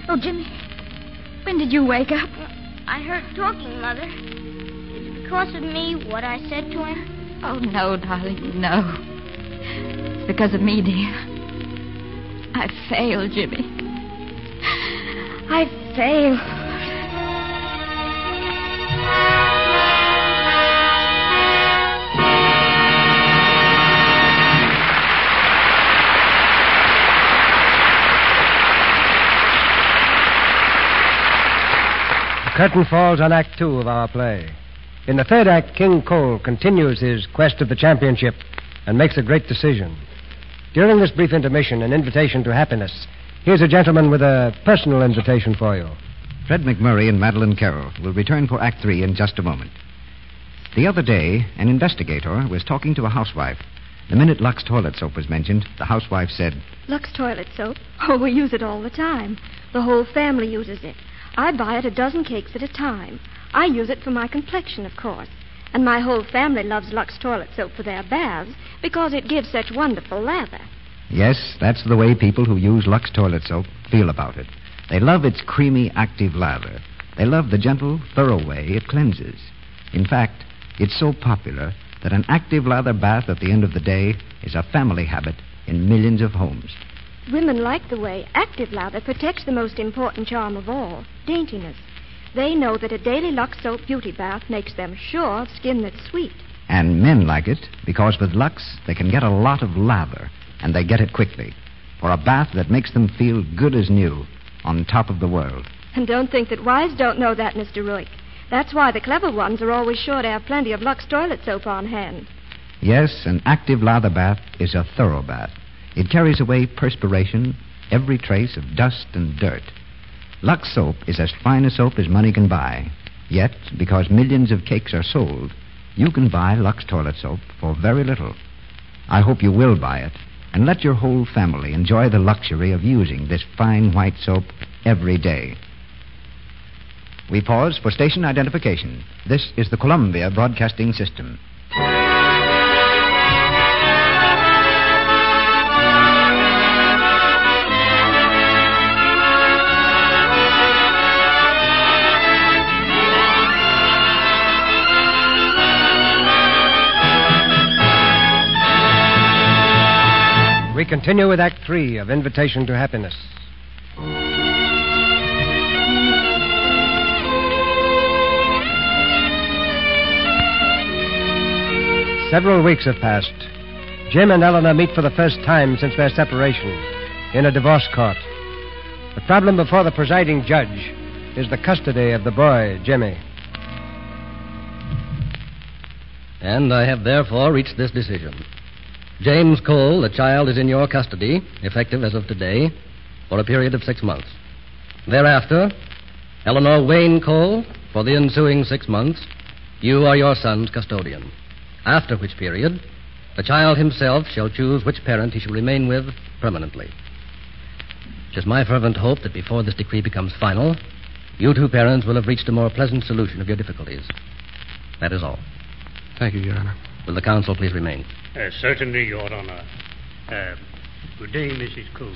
Oh, Jimmy. When did you wake up? I heard talking, Mother. Is it because of me, what I said to him? Oh, no, darling, no. It's because of me, dear. I failed, Jimmy. I failed. The curtain falls on Act Two of our play. In the third act, King Cole continues his quest of the championship and makes a great decision. During this brief intermission, an invitation to happiness. Here's a gentleman with a personal invitation for you. Fred McMurray and Madeline Carroll will return for Act Three in just a moment. The other day, an investigator was talking to a housewife. The minute Lux toilet soap was mentioned, the housewife said, Lux toilet soap? Oh, we use it all the time. The whole family uses it. I buy it a dozen cakes at a time. I use it for my complexion, of course. And my whole family loves Lux toilet soap for their baths because it gives such wonderful lather. Yes, that's the way people who use Lux toilet soap feel about it. They love its creamy, active lather. They love the gentle, thorough way it cleanses. In fact, it's so popular that an active lather bath at the end of the day is a family habit in millions of homes. Women like the way active lather protects the most important charm of all, daintiness. They know that a daily Lux soap beauty bath makes them sure of skin that's sweet. And men like it because with Lux they can get a lot of lather, and they get it quickly. For a bath that makes them feel good as new, on top of the world. And don't think that wise don't know that, Mister Rourke. That's why the clever ones are always sure to have plenty of Lux toilet soap on hand. Yes, an active lather bath is a thorough bath. It carries away perspiration, every trace of dust and dirt. Lux soap is as fine a soap as money can buy. Yet, because millions of cakes are sold, you can buy Lux toilet soap for very little. I hope you will buy it, and let your whole family enjoy the luxury of using this fine white soap every day. We pause for station identification. This is the Columbia Broadcasting System. We continue with Act Three of Invitation to Happiness. Several weeks have passed. Jim and Eleanor meet for the first time since their separation in a divorce court. The problem before the presiding judge is the custody of the boy, Jimmy. And I have therefore reached this decision. James Cole, the child, is in your custody, effective as of today, for a period of six months. Thereafter, Eleanor Wayne Cole, for the ensuing six months, you are your son's custodian. After which period, the child himself shall choose which parent he shall remain with permanently. It is my fervent hope that before this decree becomes final, you two parents will have reached a more pleasant solution of your difficulties. That is all. Thank you, Your Honor. Will the counsel please remain? Uh, certainly, Your Honor. Uh, good day, Missus Cole.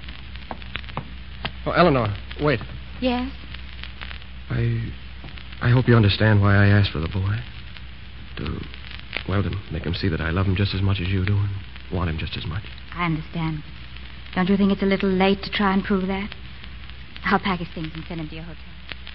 Oh, Eleanor, wait. Yes? I... I hope you understand why I asked for the boy. To... Well, to make him see that I love him just as much as you do and want him just as much. I understand. Don't you think it's a little late to try and prove that? I'll pack his things and send him to your hotel.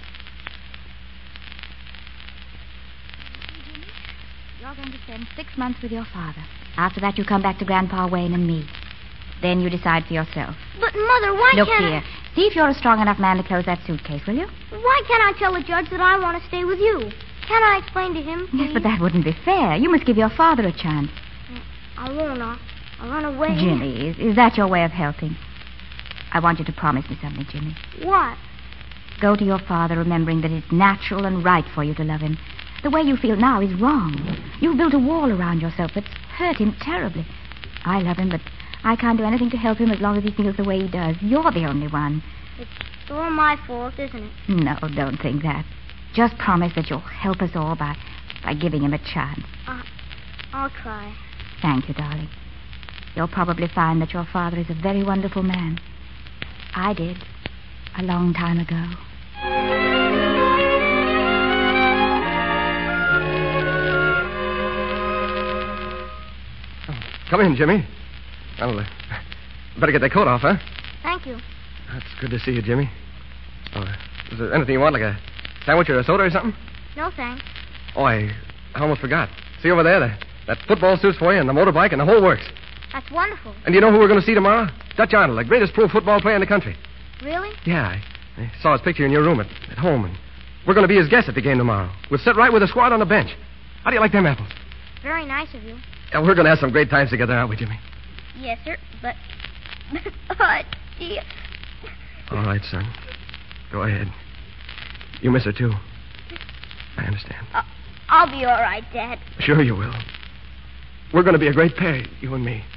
You're going to spend six months with your father. After that, you come back to Grandpa Wayne and me. Then you decide for yourself. But, Mother, why Look can't here. See if you're a strong enough man to close that suitcase, will you? I... Why can't I tell the judge that I want to stay with you? Can't I explain to him, please? Yes, but that wouldn't be fair. You must give your father a chance. I won't. I'll, I'll run away. Jimmy, is, is that your way of helping? I want you to promise me something, Jimmy. What? Go to your father remembering that it's natural and right for you to love him. The way you feel now is wrong. You've built a wall around yourself that's hurt him terribly. I love him, but I can't do anything to help him as long as he feels the way he does. You're the only one. It's all my fault, isn't it? No, don't think that. Just promise that you'll help us all by, by giving him a chance. Uh, I'll try. Thank you, darling. You'll probably find that your father is a very wonderful man. I did. A long time ago. Come in, Jimmy. Well, uh, better get that coat off, huh? Thank you. That's good to see you, Jimmy. Oh, uh, is there anything you want, like a sandwich or a soda or something? No, thanks. Oh, I, I almost forgot. See over there, the, that football suit's for you and the motorbike and the whole works. That's wonderful. And do you know who we're going to see tomorrow? Dutch Arnold, the greatest pro football player in the country. Really? Yeah, I, I saw his picture in your room at, at home, and we're going to be his guests at the game tomorrow. We'll sit right with the squad on the bench. How do you like them apples? Very nice of you. Yeah, we're going to have some great times together, aren't we, Jimmy? Yes, sir, but... oh, dear. All right, son. Go ahead. You miss her, too. I understand. Uh, I'll be all right, Dad. Sure you will. We're going to be a great pair, you and me.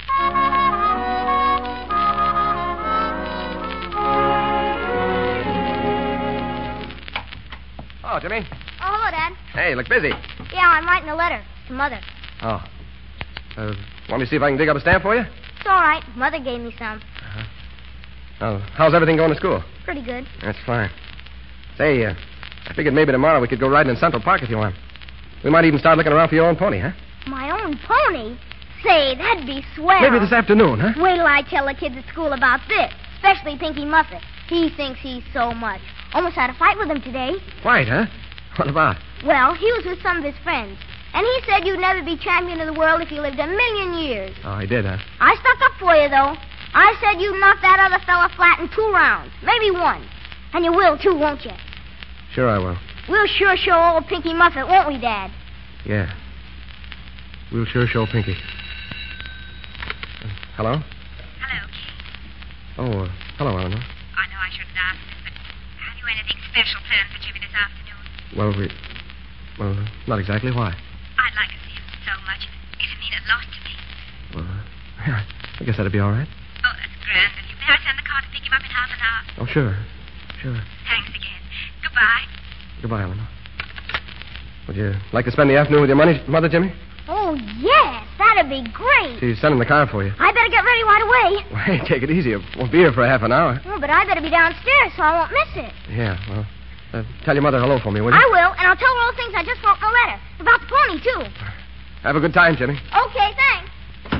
Oh, Jimmy. Oh, hello, Dad. Hey, look busy. Yeah, I'm writing a letter to Mother. Oh. Uh, want me to see if I can dig up a stamp for you? It's all right. Mother gave me some. Uh-huh. Oh, how's everything going to school? Pretty good. That's fine. Say, uh, I figured maybe tomorrow we could go riding in Central Park if you want. We might even start looking around for your own pony, huh? My own pony? Say, that'd be swell. Maybe this afternoon, huh? Wait till I tell the kids at school about this, especially Pinky Muffet. He thinks he's so much. Almost had a fight with him today. Fight, huh? What about? Well, he was with some of his friends, and he said you'd never be champion of the world if you lived a million years. Oh, he did, huh? I stuck up for you, though. I said you'd knock that other fella flat in two rounds, maybe one. And you will, too, won't you? Sure I will. We'll sure show old Pinky Muffet, won't we, Dad? Yeah. We'll sure show Pinky. Uh, hello? Hello, King. Oh, uh, hello, Eleanor. I know I shouldn't ask this, but have you anything special planned for Jimmy this afternoon? Well, we... Well, uh, not exactly. Why? I'd like to see him so much. It'd mean a lot to me. Well, uh, yeah, I guess that'd be all right. Oh, that's grand of you. May I send the car to pick him up in half an hour? Oh, sure. Sure. Thanks again. Goodbye. Goodbye, Eleanor. Would you like to spend the afternoon with your money, mother, Jimmy? Oh, yes. That'd be great. She's sending the car for you. I better get ready right away. Well, hey, take it easy. It won't be here for a half an hour. Oh, but I better be downstairs so I won't miss it. Yeah, well, uh, tell your mother hello for me, will you? I will, and I'll tell her all the things I just wrote in the letter. About the pony, too. Have a good time, Jimmy. Okay, thanks.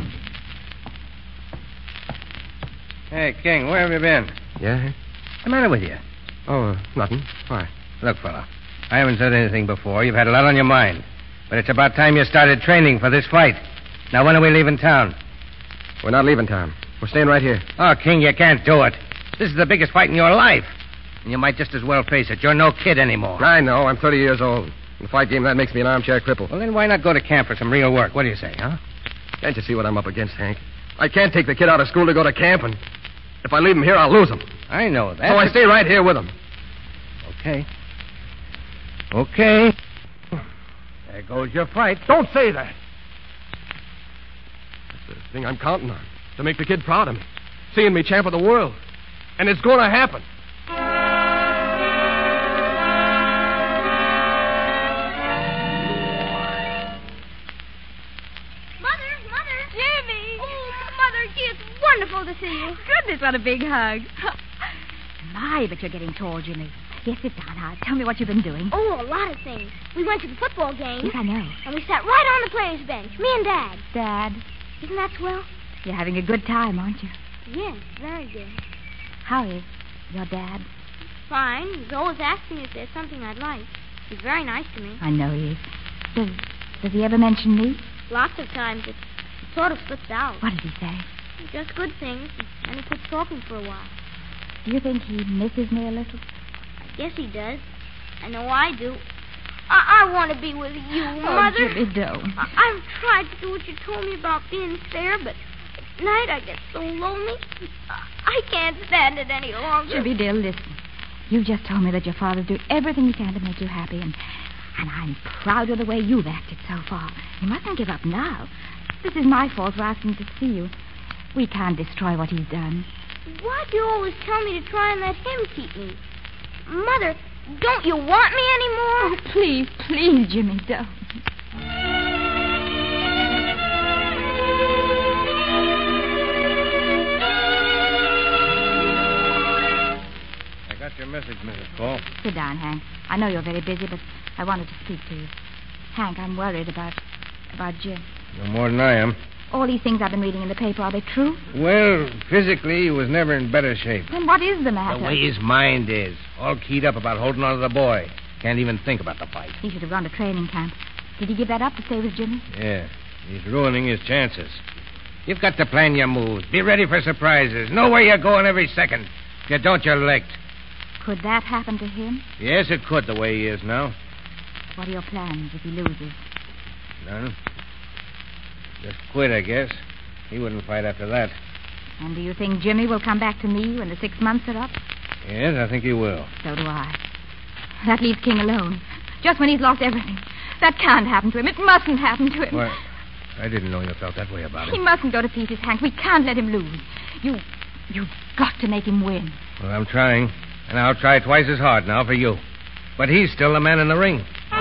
Hey, King, where have you been? Yeah? What's the matter with you? Oh, uh, nothing. Why? Look, fella, I haven't said anything before. You've had a lot on your mind. But it's about time you started training for this fight. Now, when are we leaving town? We're not leaving town. We're staying right here. Oh, King, you can't do it. This is the biggest fight in your life. And you might just as well face it. You're no kid anymore. I know. I'm thirty years old. In a fight game, that makes me an armchair cripple. Well, then why not go to camp for some real work? What do you say, huh? Can't you see what I'm up against, Hank? I can't take the kid out of school to go to camp, and if I leave him here, I'll lose him. I know that. So I stay right here with him. Okay. Okay. There goes your fight. Don't say that. That's the thing I'm counting on. To make the kid proud of me. Seeing me champ of the world. And it's going to happen. Mother, Mother. Jimmy. Oh, Mother, gee, it's wonderful to see you. Goodness, what a big hug. My, but you're getting tall, Jimmy. Yes, sit down, Howard. Tell me what you've been doing. Oh, a lot of things. We went to the football game. Yes, I know. And we sat right on the players' bench, me and Dad. Dad. Isn't that swell? You're having a good time, aren't you? Yes, very good. How is your dad? Fine. He's always asking me if there's something I'd like. He's very nice to me. I know he is. Does, does he ever mention me? Lots of times. It, it sort of slips out. What did he say? Just good things. And he quits talking for a while. Do you think he misses me a little? I guess he does. I know I do. I, I want to be with you, oh, Mother. Jimmy, don't. I, I've tried to do what you told me about being fair, but at night I get so lonely. I can't stand it any longer. Jimmy, dear, listen. You just told me that your father's doing everything he can to make you happy, and, and I'm proud of the way you've acted so far. You mustn't give up now. This is my fault for asking to see you. We can't destroy what he's done. Why do you always tell me to try and let him keep me? Mother, don't you want me anymore? Oh, please, please, Jimmy, don't. Please, Missus Cole. Sit down, Hank. I know you're very busy, but I wanted to speak to you. Hank, I'm worried about about Jim. No more than I am. All these things I've been reading in the paper, are they true? Well, physically, he was never in better shape. Then what is the matter? The way his mind is. All keyed up about holding on to the boy. Can't even think about the fight. He should have gone to training camp. Did he give that up to stay with Jimmy? Yeah. He's ruining his chances. You've got to plan your moves. Be ready for surprises. Know where you're going every second. If you don't, you're licked. Could that happen to him? Yes, it could, the way he is now. What are your plans if he loses? None. Just quit, I guess. He wouldn't fight after that. And do you think Jimmy will come back to me when the six months are up? Yes, I think he will. So do I. That leaves King alone. Just when he's lost everything. That can't happen to him. It mustn't happen to him. Why, I didn't know you felt that way about him. He mustn't go to pieces, Hank. We can't let him lose. You, you've got to make him win. Well, I'm trying. And I'll try twice as hard now for you. But he's still the man in the ring.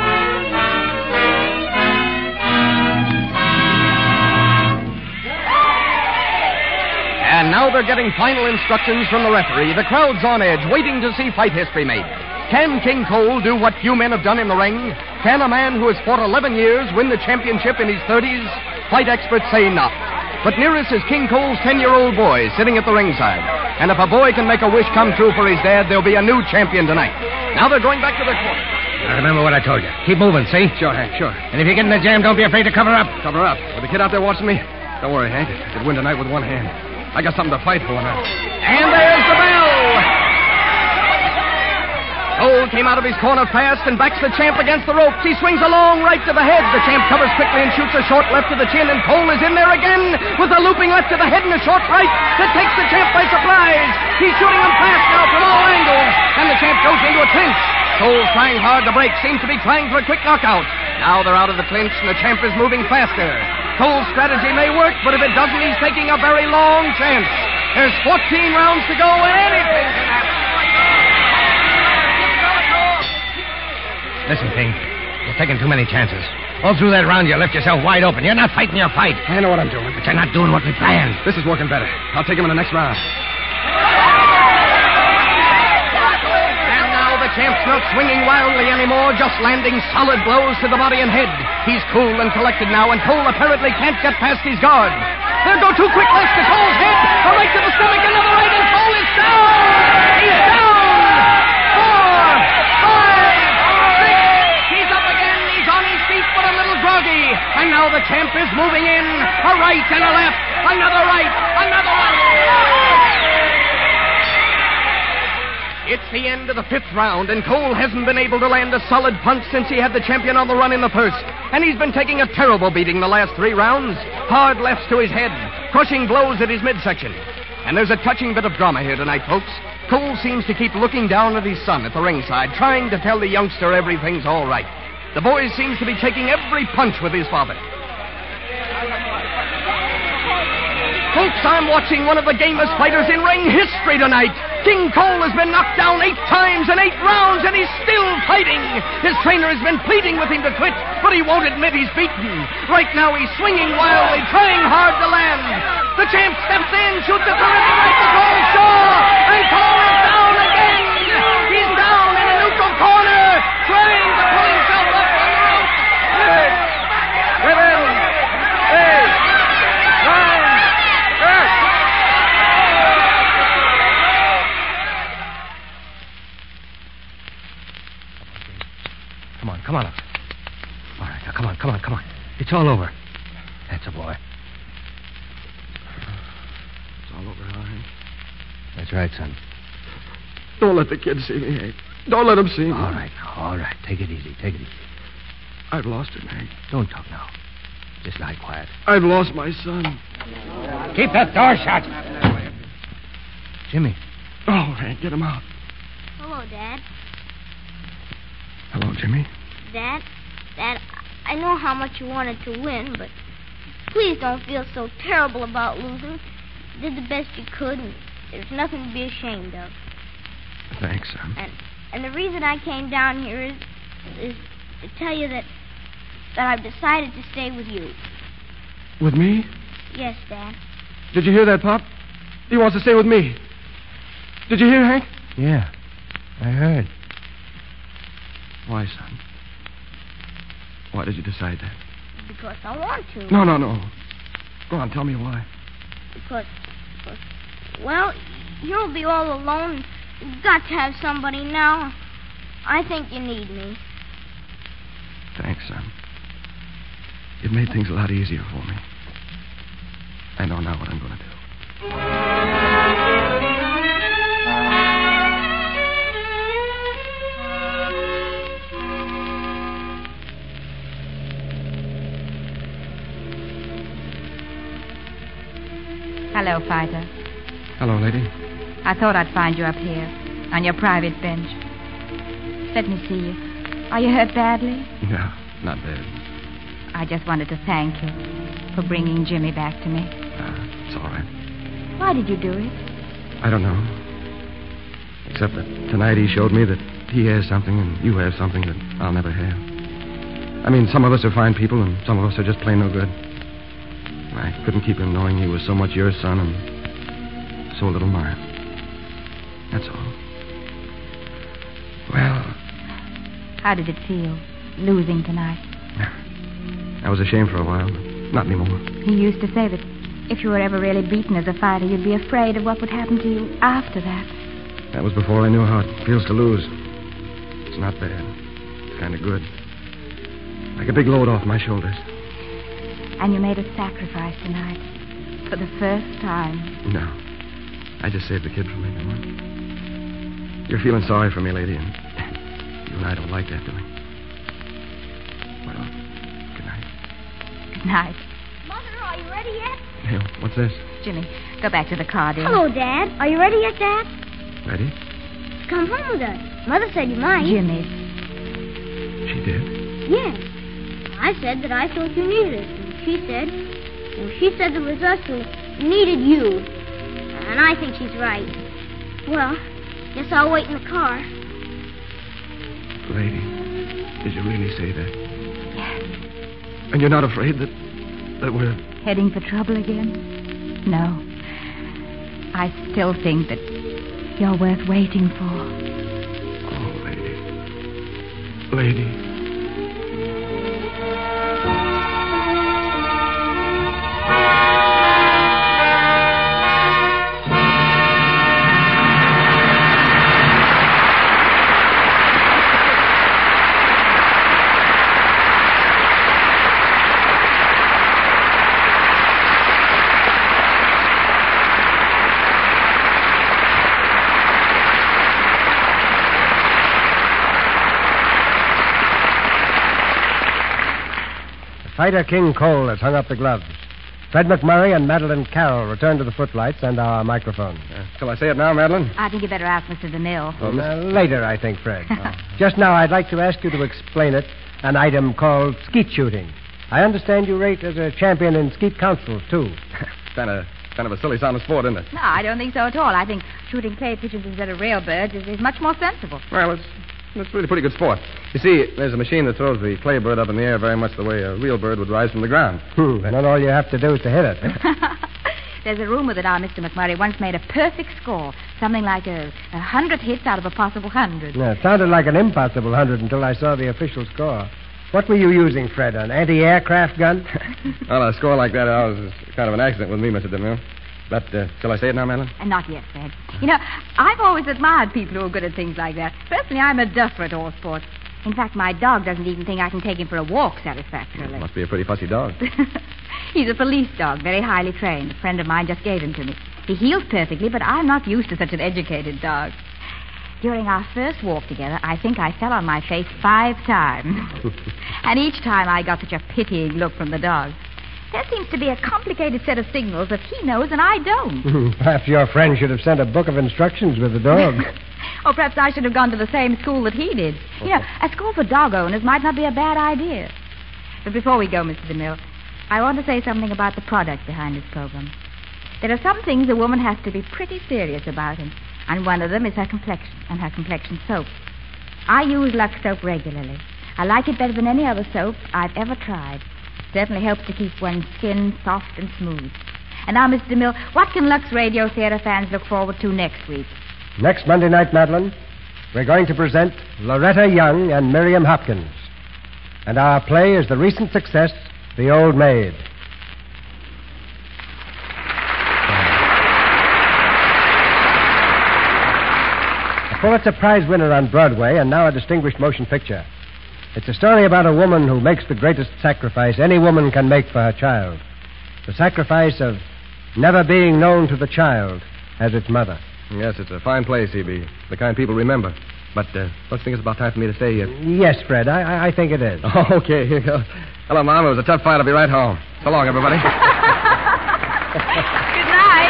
And now they're getting final instructions from the referee. The crowd's on edge, waiting to see fight history made. Can King Cole do what few men have done in the ring? Can a man who has fought eleven years win the championship in his thirties? Fight experts say not. But nearest is King Cole's ten-year-old boy sitting at the ringside. And if a boy can make a wish come true for his dad, there'll be a new champion tonight. Now they're going back to their corner. Now remember what I told you. Keep moving, see? Sure, Hank, sure. And if you get in the jam, don't be afraid to cover up. Cover up? With the kid out there watching me? Don't worry, Hank. I could win tonight with one hand. I got something to fight for now. And there's the bell! Cole came out of his corner fast and backs the champ against the ropes. He swings a long right to the head. The champ covers quickly and shoots a short left to the chin, and Cole is in there again with a looping left to the head and a short right that takes the champ by surprise. He's shooting him fast now from all angles, and the champ goes into a clinch. Cole's trying hard to break, seems to be trying for a quick knockout. Now they're out of the clinch, and the champ is moving faster. Cole's strategy may work, but if it doesn't, he's taking a very long chance. There's fourteen rounds to go, and anything can happen. Listen, King. You're taking too many chances. All through that round, you left yourself wide open. You're not fighting your fight. I know what I'm doing. But you're not doing what we planned. This is working better. I'll take him in the next round. And now the champ's not swinging wildly anymore, just landing solid blows to the body and head. He's cool and collected now, and Cole apparently can't get past his guard. There go two quick lefts to Cole's head. A right to the stomach, another right, and Cole is down! He's down! Four, five, six. He's up again. He's on his feet, but a little groggy. And now the champ is moving in. A right and a left. Another right. Another right. It's the end of the fifth round, and Cole hasn't been able to land a solid punch since he had the champion on the run in the first. And he's been taking a terrible beating the last three rounds. Hard lefts to his head, crushing blows at his midsection. And there's a touching bit of drama here tonight, folks. Cole seems to keep looking down at his son at the ringside, trying to tell the youngster everything's all right. The boy seems to be taking every punch with his father. Folks, I'm watching one of the gamest fighters in ring history tonight. King Cole has been knocked down eight times in eight rounds, and he's still fighting. His trainer has been pleading with him to quit, but he won't admit he's beaten. Right now, he's swinging wildly, trying hard to land. The champ steps in, shoots a terrific right to Cole's jaw, and Cole is down again. He's down in a neutral corner, trying to pull himself up on the rope. Six, seven, eight, nine, ten. Come on, come on up. All right, now come on, come on, come on. It's all over. That's a boy. It's all over, huh, Hank? That's right, son. Don't let the kid see me, Hank. Don't let him see me. All right, now, all right. Take it easy, take it easy. I've lost him, Hank. Don't talk now. Just lie quiet. I've lost my son. Keep that door shut. Jimmy. Oh, Hank, get him out. Hello, Dad. Hello, Jimmy. Dad, Dad, I know how much you wanted to win, but please don't feel so terrible about losing. You did the best you could, and there's nothing to be ashamed of. Thanks, son. And and the reason I came down here is is to tell you that that I've decided to stay with you. With me? Yes, Dad. Did you hear that, Pop? He wants to stay with me. Did you hear, Hank? Yeah. I heard. Why, son? Why did you decide that? Because I want to. No, no, no. Go on, tell me why. Because, because well, you'll be all alone. You've got to have somebody now. I think you need me. Thanks, son. It made things a lot easier for me. I know now what I'm going to do. Hello, Fighter. Hello, lady. I thought I'd find you up here, on your private bench. Let me see you. Are you hurt badly? No, not bad. I just wanted to thank you for bringing Jimmy back to me. Uh, it's all right. Why did you do it? I don't know. Except that tonight he showed me that he has something and you have something that I'll never have. I mean, some of us are fine people and some of us are just plain no good. I couldn't keep him knowing he was so much your son and so little mine. That's all. Well... How did it feel, losing tonight? I was ashamed for a while, but not anymore. He used to say that if you were ever really beaten as a fighter, you'd be afraid of what would happen to you after that. That was before I knew how it feels to lose. It's not bad. It's kind of good. Like a big load off my shoulders. And you made a sacrifice tonight. For the first time. No. I just saved the kid from me, come on. You're feeling sorry for me, lady, and you and I don't like that, do we? Well, good night. Good night. Mother, are you ready yet? Hey, what's this? Jimmy, go back to the car, dear. Hello, Dad. Are you ready yet, Dad? Ready? Come home with us. Mother said you might. Jimmy. She did? Yes. I said that I thought you needed us. She said, well, she said it was us who needed you. And I think she's right. Well, guess I'll wait in the car. Lady, did you really say that? Yes. And you're not afraid that, that we're... Heading for trouble again? No. I still think that you're worth waiting for. Oh, lady. Lady. Fighter King Cole has hung up the gloves. Fred McMurray and Madeline Carroll return to the footlights and our microphone. Uh, shall I say it now, Madeline? I think you better ask Mister DeMille. Oh, uh, later, I think, Fred. oh. Just now, I'd like to ask you to explain it, an item called skeet shooting. I understand you rate as a champion in skeet councils, too. kind of kind of a silly sounding sport, isn't it? No, I don't think so at all. I think shooting clay pigeons instead of real birds is, is much more sensible. Well, it's... It's really pretty good sport. You see, there's a machine that throws the clay bird up in the air very much the way a real bird would rise from the ground. Hmm. And then all you have to do is to hit it. There's a rumor that our Mister McMurray once made a perfect score. Something like a, a hundred hits out of a possible hundred. Yeah, it sounded like an impossible hundred until I saw the official score. What were you using, Fred? An anti-aircraft gun? Well, a score like that uh, was kind of an accident with me, Mister DeMille. But, uh, shall I say it now, Madeline? Uh, not yet, Fred. You know, I've always admired people who are good at things like that. Personally, I'm a duffer at all sports. In fact, my dog doesn't even think I can take him for a walk satisfactorily. Must be a pretty fussy dog. He's a police dog, very highly trained. A friend of mine just gave him to me. He heals perfectly, but I'm not used to such an educated dog. During our first walk together, I think I fell on my face five times. And each time I got such a pitying look from the dog. There seems to be a complicated set of signals that he knows and I don't. Perhaps your friend should have sent a book of instructions with the dog. Or perhaps I should have gone to the same school that he did. You know, a school for dog owners might not be a bad idea. But before we go, Mister DeMille, I want to say something about the product behind this program. There are some things a woman has to be pretty serious about, and, and one of them is her complexion and her complexion soap. I use Lux soap regularly. I like it better than any other soap I've ever tried. Certainly helps to keep one's skin soft and smooth. And now, Mister DeMille, what can Lux Radio Theater fans look forward to next week? Next Monday night, Madeline, we're going to present Loretta Young and Miriam Hopkins. And our play is the recent success, The Old Maid. A Pulitzer Prize winner on Broadway and now a distinguished motion picture. It's a story about a woman who makes the greatest sacrifice any woman can make for her child. The sacrifice of never being known to the child as its mother. Yes, it's a fine play, C B. The kind people remember. But uh, don't you think it's about time for me to say it? Yes, Fred, I, I- I think it is. Oh, okay, here you go. Hello, Mom. It was a tough fight. I'll be right home. So long, everybody. Good night.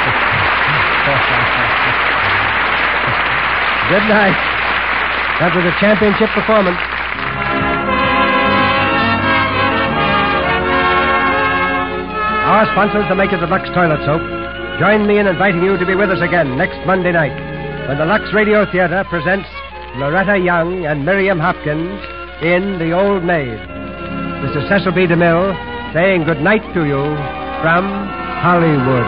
Good night. That was a championship performance. Our sponsors, the makers of Lux Toilet Soap, join me in inviting you to be with us again next Monday night when the Lux Radio Theater presents Loretta Young and Miriam Hopkins in The Old Maid. This is Cecil B. DeMille saying good night to you from Hollywood.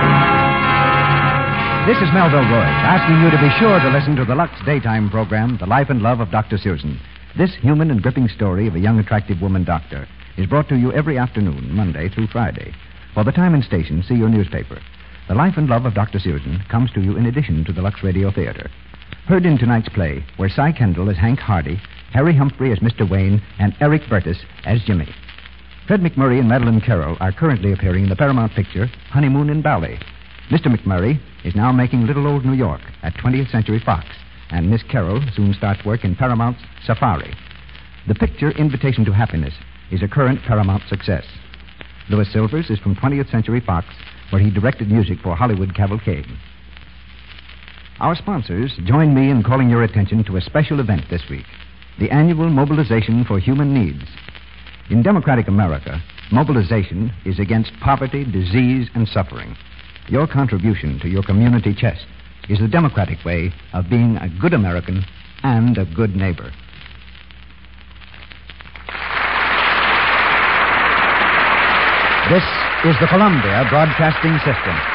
This is Melville Royce asking you to be sure to listen to the Lux daytime program, The Life and Love of Doctor Susan. This human and gripping story of a young, attractive woman doctor is brought to you every afternoon, Monday through Friday. For the time and station, see your newspaper. The Life and Love of Doctor Susan comes to you in addition to the Lux Radio Theater. Heard in tonight's play were Cy Kendall as Hank Hardy, Harry Humphrey as Mister Wayne, and Eric Burtis as Jimmy. Fred McMurray and Madeline Carroll are currently appearing in the Paramount picture Honeymoon in Bali. Mister McMurray is now making Little Old New York at twentieth Century Fox, and Miss Carroll soon starts work in Paramount's Safari. The picture Invitation to Happiness is a current Paramount success. Louis Silvers is from twentieth Century Fox, where he directed music for Hollywood Cavalcade. Our sponsors join me in calling your attention to a special event this week, the annual Mobilization for Human Needs. In democratic America, mobilization is against poverty, disease, and suffering. Your contribution to your community chest is the democratic way of being a good American and a good neighbor. This is the Columbia Broadcasting System.